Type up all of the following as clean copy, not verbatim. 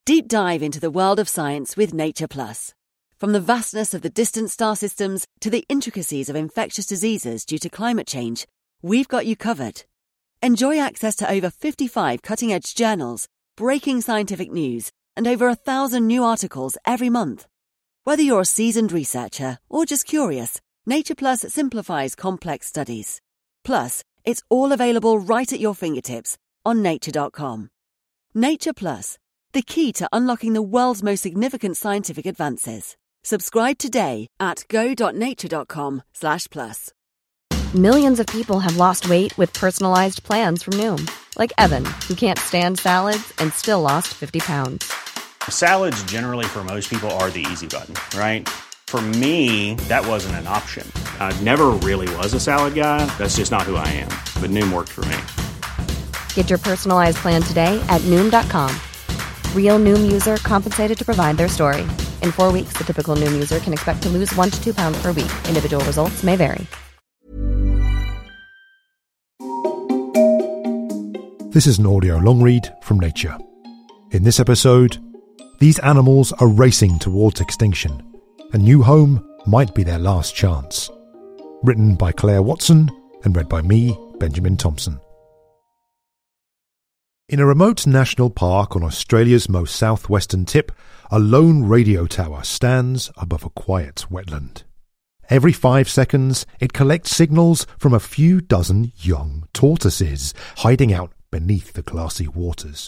Deep dive into the world of science with Nature Plus. From the vastness of the distant star systems to the intricacies of infectious diseases due to climate change, we've got you covered. Enjoy access to over 55 cutting-edge journals, breaking scientific news, and over 1,000 new articles every month. Whether you're a seasoned researcher or just curious, Nature Plus simplifies complex studies. Plus, it's all available right at your fingertips on nature.com. Nature Plus, the key to unlocking the world's most significant scientific advances. Subscribe today at go.nature.com/plus. Millions of people have lost weight with personalized plans from Noom. Like Evan, who can't stand salads and still lost 50 pounds. Salads generally for most people are the easy button, right? For me, that wasn't an option. I never really was a salad guy. That's just not who I am. But Noom worked for me. Get your personalized plan today at Noom.com. Real Noom user compensated to provide their story. In 4 weeks, the typical Noom user can expect to lose 1 to 2 pounds per week. Individual results may vary. This is an audio long read from Nature. In this episode, these animals are racing towards extinction. A new home might be their last chance. Written by Claire Watson and read by me, Benjamin Thompson. In a remote national park on Australia's most southwestern tip, a lone radio tower stands above a quiet wetland. Every 5 seconds, it collects signals from a few dozen young tortoises hiding out beneath the glassy waters.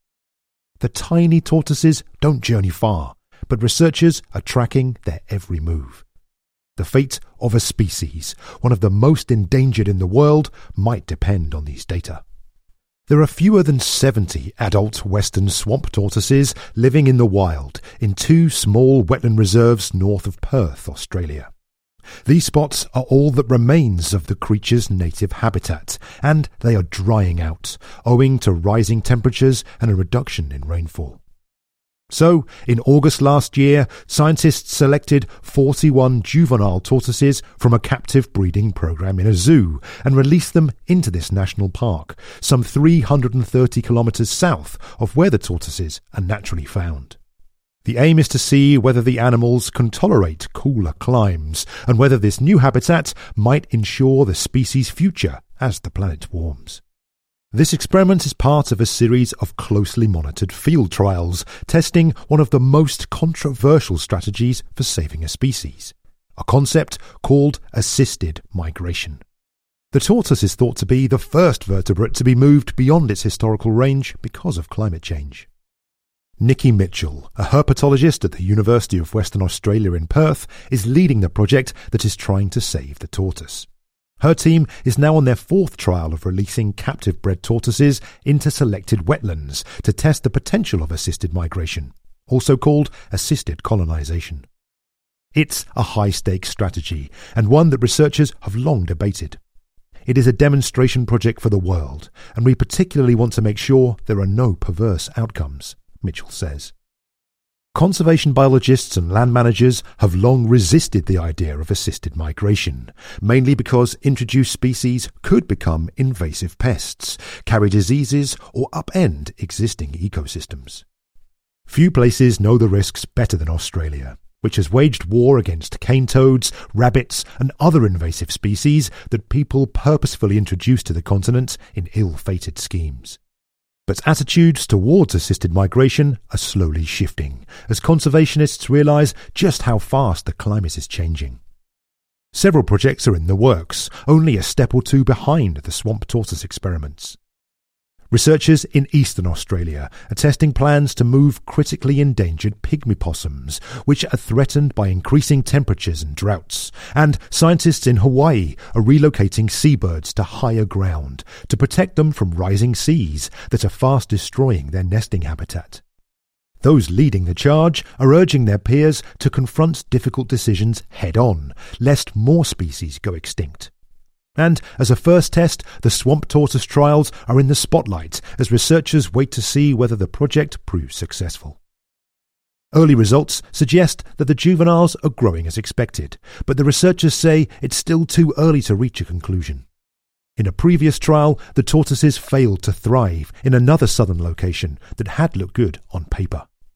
The tiny tortoises don't journey far, but researchers are tracking their every move. The fate of a species, one of the most endangered in the world, might depend on these data. There are fewer than 70 adult western swamp tortoises living in the wild in 2 small wetland reserves north of Perth, Australia. These spots are all that remains of the creature's native habitat, and they are drying out, owing to rising temperatures and a reduction in rainfall. So, in August last year, scientists selected 41 juvenile tortoises from a captive breeding program in a zoo and released them into this national park, some 330 kilometres south of where the tortoises are naturally found. The aim is to see whether the animals can tolerate cooler climes and whether this new habitat might ensure the species' future as the planet warms. This experiment is part of a series of closely monitored field trials, testing one of the most controversial strategies for saving a species, a concept called assisted migration. The tortoise is thought to be the first vertebrate to be moved beyond its historical range because of climate change. Nikki Mitchell, a herpetologist at the University of Western Australia in Perth, is leading the project that is trying to save the tortoise. Her team is now on their 4th trial of releasing captive-bred tortoises into selected wetlands to test the potential of assisted migration, also called assisted colonisation. It's a high-stakes strategy, and one that researchers have long debated. It is a demonstration project for the world, and we particularly want to make sure there are no perverse outcomes, Mitchell says. Conservation biologists and land managers have long resisted the idea of assisted migration, mainly because introduced species could become invasive pests, carry diseases, or upend existing ecosystems. Few places know the risks better than Australia, which has waged war against cane toads, rabbits, and other invasive species that people purposefully introduced to the continent in ill-fated schemes. But attitudes towards assisted migration are slowly shifting, as conservationists realise just how fast the climate is changing. Several projects are in the works, only a step or 2 behind the swamp tortoise experiments. Researchers in eastern Australia are testing plans to move critically endangered pygmy possums, which are threatened by increasing temperatures and droughts, and scientists in Hawaii are relocating seabirds to higher ground to protect them from rising seas that are fast destroying their nesting habitat. Those leading the charge are urging their peers to confront difficult decisions head-on, lest more species go extinct. And as a first test, the swamp tortoise trials are in the spotlight as researchers wait to see whether the project proves successful. Early results suggest that the juveniles are growing as expected, but the researchers say it's still too early to reach a conclusion. In a previous trial, the tortoises failed to thrive in another southern location that had looked good on paper.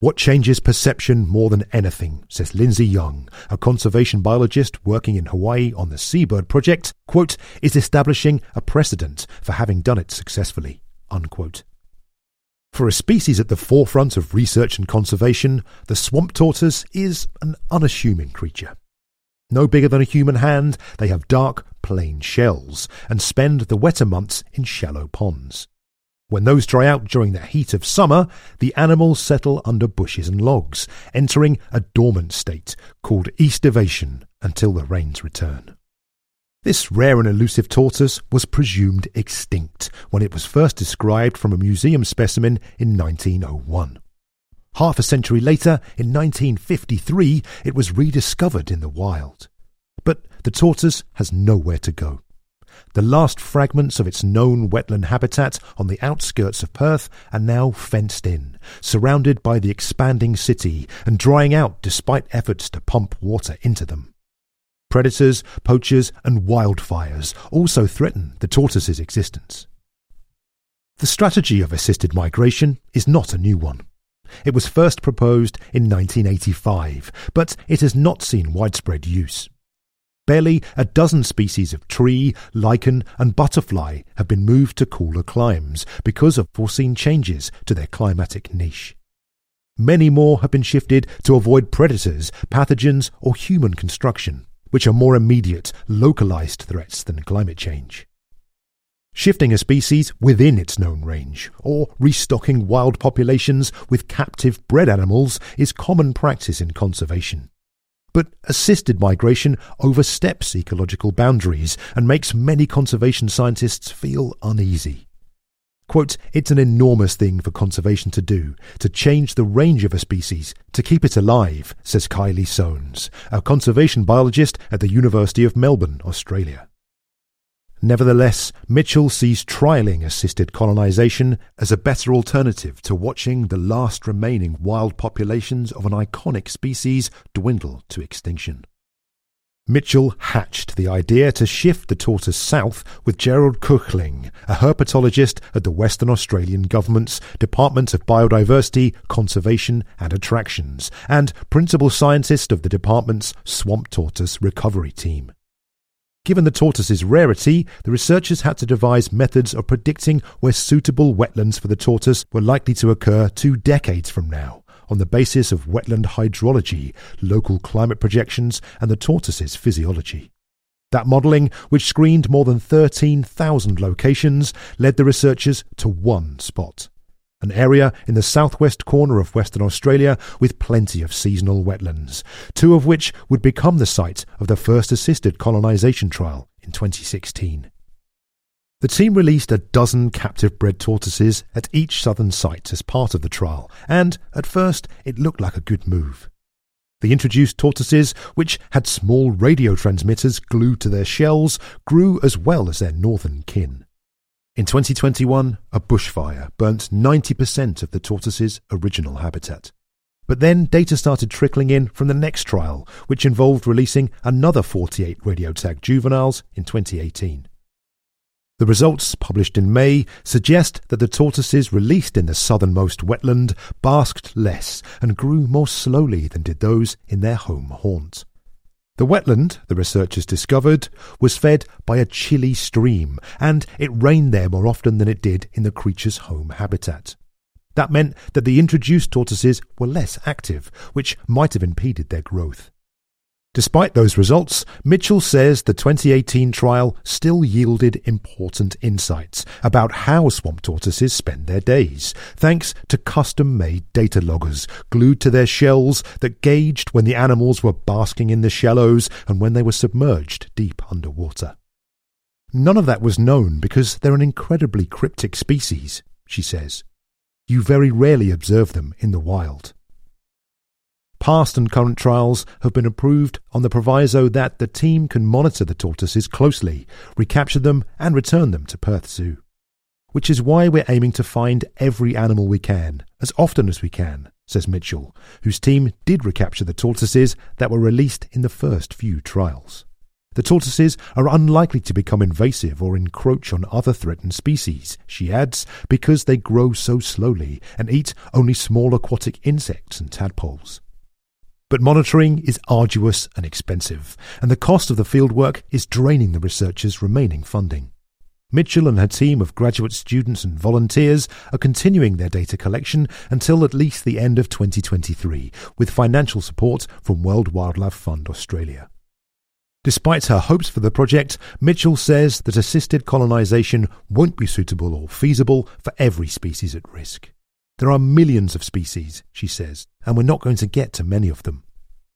What changes perception more than anything, says Lindsay Young, a conservation biologist working in Hawaii on the Seabird Project, quote, is establishing a precedent for having done it successfully, unquote. For a species at the forefront of research and conservation, the swamp tortoise is an unassuming creature. No bigger than a human hand, they have dark, plain shells and spend the wetter months in shallow ponds. When those dry out during the heat of summer, the animals settle under bushes and logs, entering a dormant state called aestivation until the rains return. This rare and elusive tortoise was presumed extinct when it was first described from a museum specimen in 1901. Half a century later, in 1953, it was rediscovered in the wild. But the tortoise has nowhere to go. The last fragments of its known wetland habitat on the outskirts of Perth are now fenced in, surrounded by the expanding city and drying out despite efforts to pump water into them. Predators, poachers and wildfires also threaten the tortoise's existence. The strategy of assisted migration is not a new one. It was first proposed in 1985, but it has not seen widespread use. Barely a dozen species of tree, lichen and butterfly have been moved to cooler climes because of foreseen changes to their climatic niche. Many more have been shifted to avoid predators, pathogens or human construction, which are more immediate, localized threats than climate change. Shifting a species within its known range, or restocking wild populations with captive bred animals, is common practice in conservation. But assisted migration oversteps ecological boundaries and makes many conservation scientists feel uneasy. Quote, it's an enormous thing for conservation to do, to change the range of a species, to keep it alive, says Kylie Soanes, a conservation biologist at the University of Melbourne, Australia. Nevertheless, Mitchell sees trialling assisted colonisation as a better alternative to watching the last remaining wild populations of an iconic species dwindle to extinction. Mitchell hatched the idea to shift the tortoise south with Gerald Kuchling, a herpetologist at the Western Australian Government's Department of Biodiversity, Conservation and Attractions, and principal scientist of the department's Swamp Tortoise Recovery Team. Given the tortoise's rarity, the researchers had to devise methods of predicting where suitable wetlands for the tortoise were likely to occur 2 decades from now, on the basis of wetland hydrology, local climate projections, and the tortoise's physiology. That modelling, which screened more than 13,000 locations, led the researchers to one spot, an area in the southwest corner of Western Australia with plenty of seasonal wetlands, 2 of which would become the site of the first assisted colonisation trial in 2016. The team released a dozen captive-bred tortoises at each southern site as part of the trial, and, at first, it looked like a good move. The introduced tortoises, which had small radio transmitters glued to their shells, grew as well as their northern kin. In 2021, a bushfire burnt 90% of the tortoise's original habitat. But then data started trickling in from the next trial, which involved releasing another 48 radio-tagged juveniles in 2018. The results, published in May, suggest that the tortoises released in the southernmost wetland basked less and grew more slowly than did those in their home haunt. The wetland, the researchers discovered, was fed by a chilly stream, and it rained there more often than it did in the creature's home habitat. That meant that the introduced tortoises were less active, which might have impeded their growth. Despite those results, Mitchell says the 2018 trial still yielded important insights about how swamp tortoises spend their days, thanks to custom-made data loggers glued to their shells that gauged when the animals were basking in the shallows and when they were submerged deep underwater. None of that was known because they're an incredibly cryptic species, she says. You very rarely observe them in the wild. Past and current trials have been approved on the proviso that the team can monitor the tortoises closely, recapture them and return them to Perth Zoo. Which is why we're aiming to find every animal we can, as often as we can, says Mitchell, whose team did recapture the tortoises that were released in the first few trials. The tortoises are unlikely to become invasive or encroach on other threatened species, she adds, because they grow so slowly and eat only small aquatic insects and tadpoles. But monitoring is arduous and expensive, and the cost of the fieldwork is draining the researchers' remaining funding. Mitchell and her team of graduate students and volunteers are continuing their data collection until at least the end of 2023, with financial support from World Wildlife Fund Australia. Despite her hopes for the project, Mitchell says that assisted colonisation won't be suitable or feasible for every species at risk. There are millions of species, she says, and we're not going to get to many of them.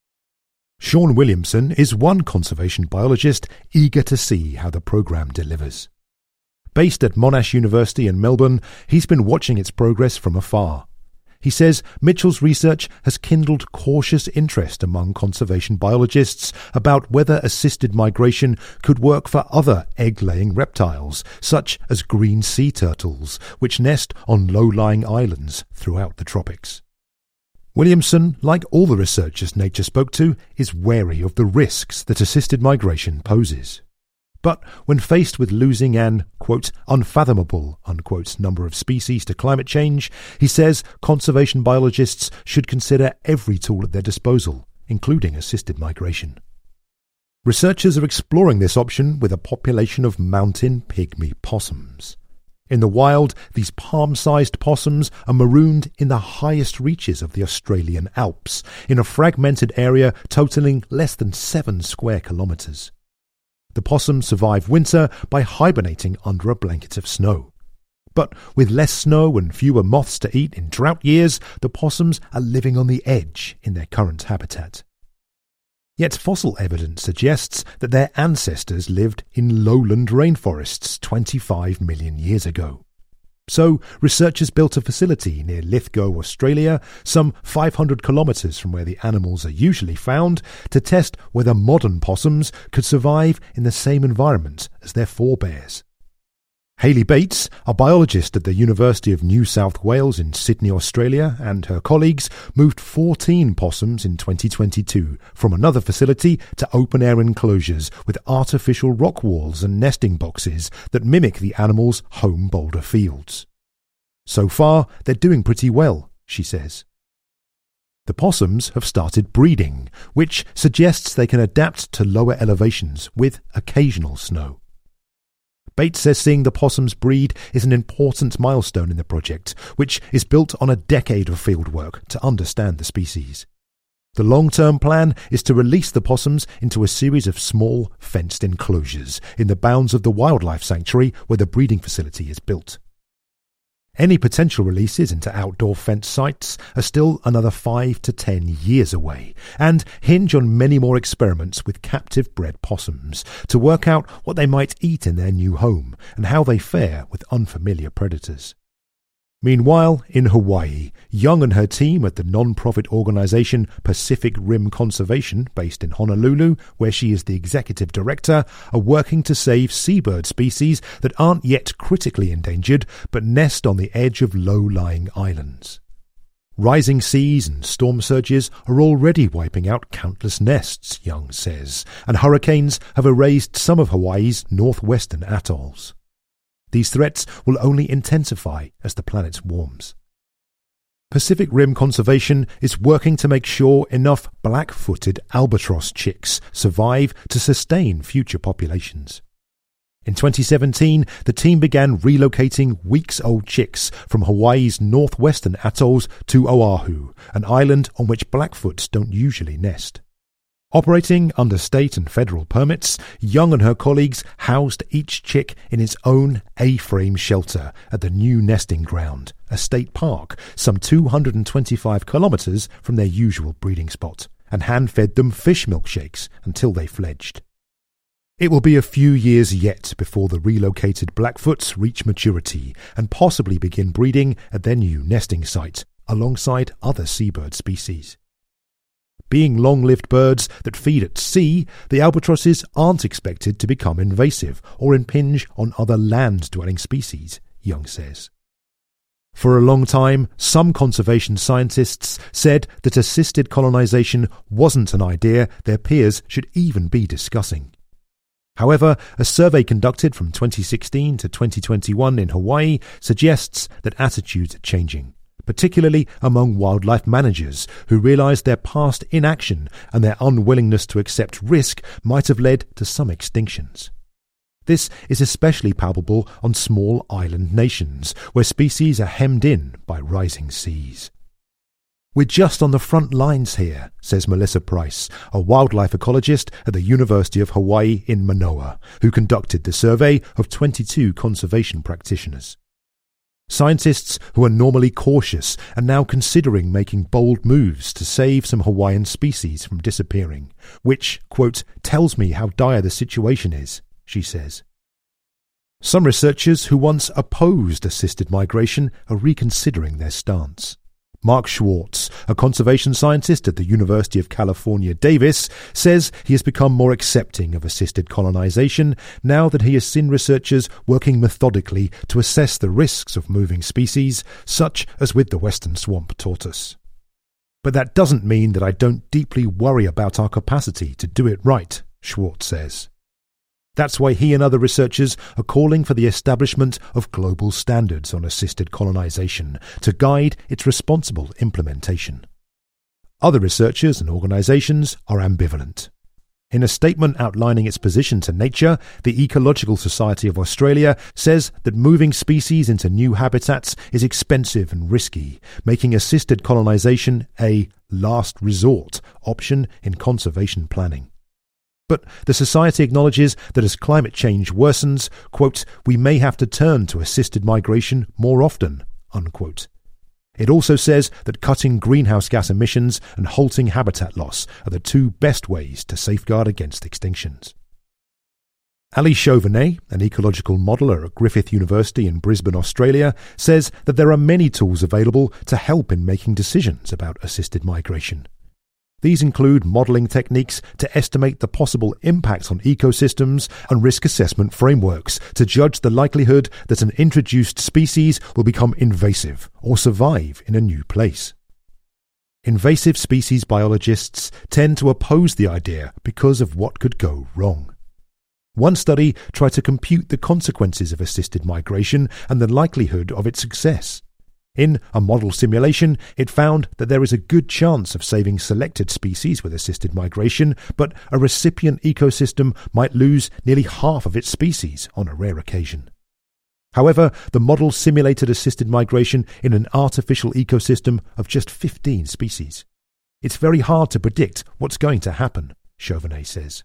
Sean Williamson is one conservation biologist eager to see how the programme delivers. Based at Monash University in Melbourne, he's been watching its progress from afar. He says Mitchell's research has kindled cautious interest among conservation biologists about whether assisted migration could work for other egg-laying reptiles, such as green sea turtles, which nest on low-lying islands throughout the tropics. Williamson, like all the researchers Nature spoke to, is wary of the risks that assisted migration poses. But when faced with losing an, quote, unfathomable, unquote, number of species to climate change, he says conservation biologists should consider every tool at their disposal, including assisted migration. Researchers are exploring this option with a population of mountain pygmy possums. In the wild, these palm-sized possums are marooned in the highest reaches of the Australian Alps, in a fragmented area totalling less than 7 square kilometres. The possums survive winter by hibernating under a blanket of snow. But with less snow and fewer moths to eat in drought years, the possums are living on the edge in their current habitat. Yet fossil evidence suggests that their ancestors lived in lowland rainforests 25 million years ago. So, researchers built a facility near Lithgow, Australia, some 500 kilometres from where the animals are usually found, to test whether modern possums could survive in the same environment as their forebears. Hayley Bates, a biologist at the University of New South Wales in Sydney, Australia, and her colleagues moved 14 possums in 2022 from another facility to open-air enclosures with artificial rock walls and nesting boxes that mimic the animals' home boulder fields. So far, they're doing pretty well, she says. The possums have started breeding, which suggests they can adapt to lower elevations with occasional snow. Bates says seeing the possums breed is an important milestone in the project, which is built on a decade of fieldwork to understand the species. The long-term plan is to release the possums into a series of small, fenced enclosures in the bounds of the wildlife sanctuary where the breeding facility is built. Any potential releases into outdoor fence sites are still another 5 to 10 years away and hinge on many more experiments with captive-bred possums to work out what they might eat in their new home and how they fare with unfamiliar predators. Meanwhile, in Hawaii, Young and her team at the non-profit organisation Pacific Rim Conservation, based in Honolulu, where she is the executive director, are working to save seabird species that aren't yet critically endangered but nest on the edge of low-lying islands. Rising seas and storm surges are already wiping out countless nests, Young says, and hurricanes have erased some of Hawaii's northwestern atolls. These threats will only intensify as the planet warms. Pacific Rim Conservation is working to make sure enough black-footed albatross chicks survive to sustain future populations. In 2017, the team began relocating weeks-old chicks from Hawaii's northwestern atolls to Oahu, an island on which blackfoots don't usually nest. Operating under state and federal permits, Young and her colleagues housed each chick in its own A-frame shelter at the new nesting ground, a state park some 225 kilometres from their usual breeding spot, and hand-fed them fish milkshakes until they fledged. It will be a few years yet before the relocated blackfoots reach maturity and possibly begin breeding at their new nesting site, alongside other seabird species. Being long-lived birds that feed at sea, the albatrosses aren't expected to become invasive or impinge on other land-dwelling species, Young says. For a long time, some conservation scientists said that assisted colonisation wasn't an idea their peers should even be discussing. However, a survey conducted from 2016 to 2021 in Hawaii suggests that attitudes are changing, particularly among wildlife managers who realise their past inaction and their unwillingness to accept risk might have led to some extinctions. This is especially palpable on small island nations, where species are hemmed in by rising seas. "We're just on the front lines here," says Melissa Price, a wildlife ecologist at the University of Hawaii in Manoa, who conducted the survey of 22 conservation practitioners. Scientists who are normally cautious are now considering making bold moves to save some Hawaiian species from disappearing, which, quote, "tells me how dire the situation is," she says. Some researchers who once opposed assisted migration are reconsidering their stance. Mark Schwartz, a conservation scientist at the University of California, Davis, says he has become more accepting of assisted colonization now that he has seen researchers working methodically to assess the risks of moving species, such as with the western swamp tortoise. "But that doesn't mean that I don't deeply worry about our capacity to do it right," Schwartz says. That's why he and other researchers are calling for the establishment of global standards on assisted colonization to guide its responsible implementation. Other researchers and organizations are ambivalent. In a statement outlining its position to Nature, the Ecological Society of Australia says that moving species into new habitats is expensive and risky, making assisted colonization a last resort option in conservation planning. But the Society acknowledges that as climate change worsens, quote, "we may have to turn to assisted migration more often," unquote. It also says that cutting greenhouse gas emissions and halting habitat loss are the two best ways to safeguard against extinctions. Ali Chauvenet, an ecological modeller at Griffith University in Brisbane, Australia, says that there are many tools available to help in making decisions about assisted migration. These include modelling techniques to estimate the possible impact on ecosystems and risk assessment frameworks to judge the likelihood that an introduced species will become invasive or survive in a new place. Invasive species biologists tend to oppose the idea because of what could go wrong. One study tried to compute the consequences of assisted migration and the likelihood of its success. In a model simulation, it found that there is a good chance of saving selected species with assisted migration, but a recipient ecosystem might lose nearly half of its species on a rare occasion. However, the model simulated assisted migration in an artificial ecosystem of just 15 species. It's very hard to predict what's going to happen, Chauvenet says.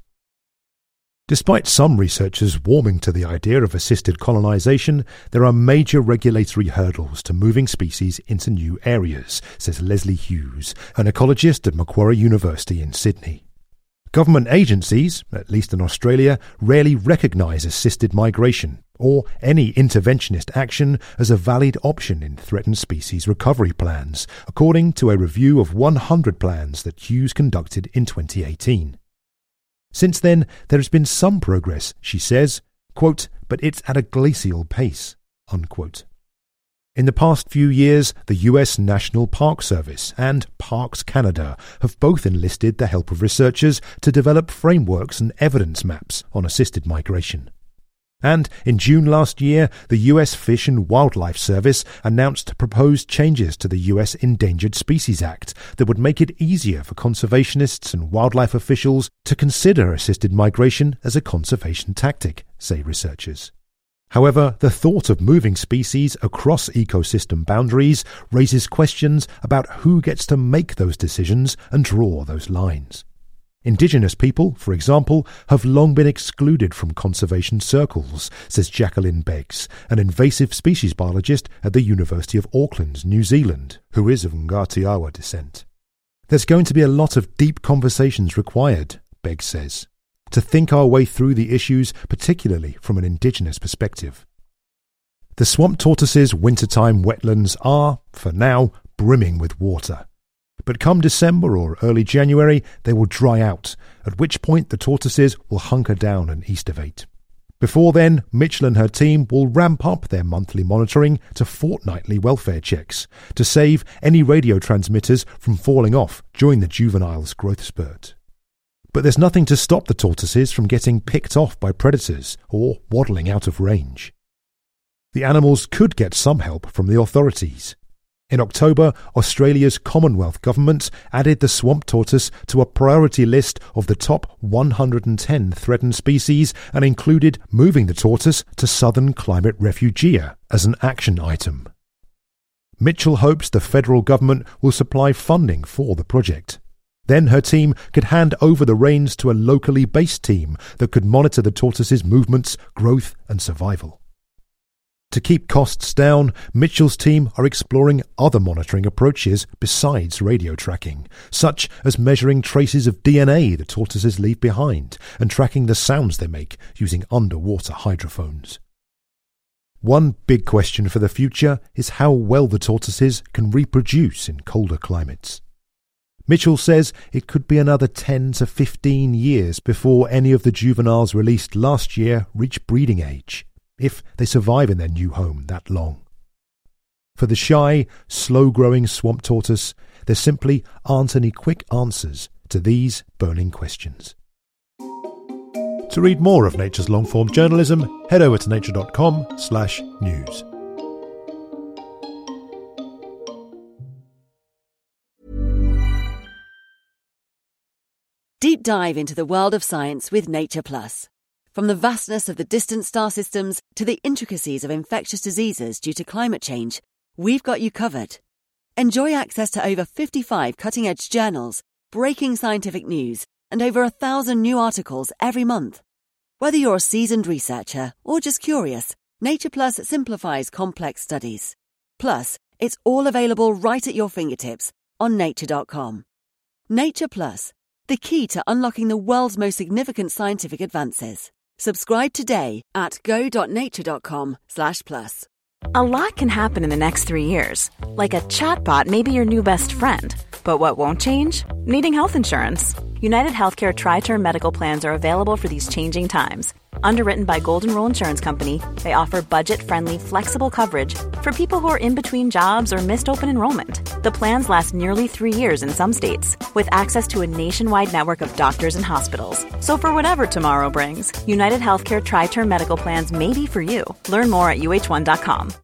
Despite some researchers warming to the idea of assisted colonization, there are major regulatory hurdles to moving species into new areas, says Leslie Hughes, an ecologist at Macquarie University in Sydney. Government agencies, at least in Australia, rarely recognise assisted migration or any interventionist action as a valid option in threatened species recovery plans, according to a review of 100 plans that Hughes conducted in 2018. Since then, there has been some progress, she says, quote, "but it's at a glacial pace," unquote. In the past few years, the US National Park Service and Parks Canada have both enlisted the help of researchers to develop frameworks and evidence maps on assisted migration. And in June last year, the US Fish and Wildlife Service announced proposed changes to the US Endangered Species Act that would make it easier for conservationists and wildlife officials to consider assisted migration as a conservation tactic, say researchers. However, the thought of moving species across ecosystem boundaries raises questions about who gets to make those decisions and draw those lines. Indigenous people, for example, have long been excluded from conservation circles, says Jacqueline Beggs, an invasive species biologist at the University of Auckland, New Zealand, who is of Ngatiawa descent. There's going to be a lot of deep conversations required, Beggs says, to think our way through the issues, particularly from an Indigenous perspective. The swamp tortoise's wintertime wetlands are, for now, brimming with water. But come December or early January, they will dry out, at which point the tortoises will hunker down and estivate. Before then, Mitchell and her team will ramp up their monthly monitoring to fortnightly welfare checks to save any radio transmitters from falling off during the juvenile's growth spurt. But there's nothing to stop the tortoises from getting picked off by predators or waddling out of range. The animals could get some help from the authorities. In October, Australia's Commonwealth government added the swamp tortoise to a priority list of the top 110 threatened species and included moving the tortoise to Southern Climate Refugia as an action item. Mitchell hopes the federal government will supply funding for the project. Then her team could hand over the reins to a locally based team that could monitor the tortoise's movements, growth and survival. To keep costs down, Mitchell's team are exploring other monitoring approaches besides radio tracking, such as measuring traces of DNA the tortoises leave behind and tracking the sounds they make using underwater hydrophones. One big question for the future is how well the tortoises can reproduce in colder climates. Mitchell says it could be another 10 to 15 years before any of the juveniles released last year reach breeding age, if they survive in their new home that long. For the shy, slow-growing swamp tortoise, there simply aren't any quick answers to these burning questions. To read more of Nature's long-form journalism, head over to nature.com/news. Deep dive into the world of science with Nature Plus. From the vastness of the distant star systems to the intricacies of infectious diseases due to climate change, we've got you covered. Enjoy access to over 55 cutting-edge journals, breaking scientific news, and over 1,000 new articles every month. Whether you're a seasoned researcher or just curious, Nature Plus simplifies complex studies. Plus, it's all available right at your fingertips on nature.com. Nature Plus, the key to unlocking the world's most significant scientific advances. Subscribe today at go.nature.com/plus. A lot can happen in the next 3 years. Like a chatbot may be your new best friend. But what won't change? Needing health insurance. United Healthcare Tri-Term Medical Plans are available for these changing times. Underwritten by Golden Rule Insurance Company, they offer budget-friendly, flexible coverage for people who are in between jobs or missed open enrollment. The plans last nearly 3 years in some states, with access to a nationwide network of doctors and hospitals. So for whatever tomorrow brings, United Healthcare Tri-Term Medical Plans may be for you. Learn more at uh1.com.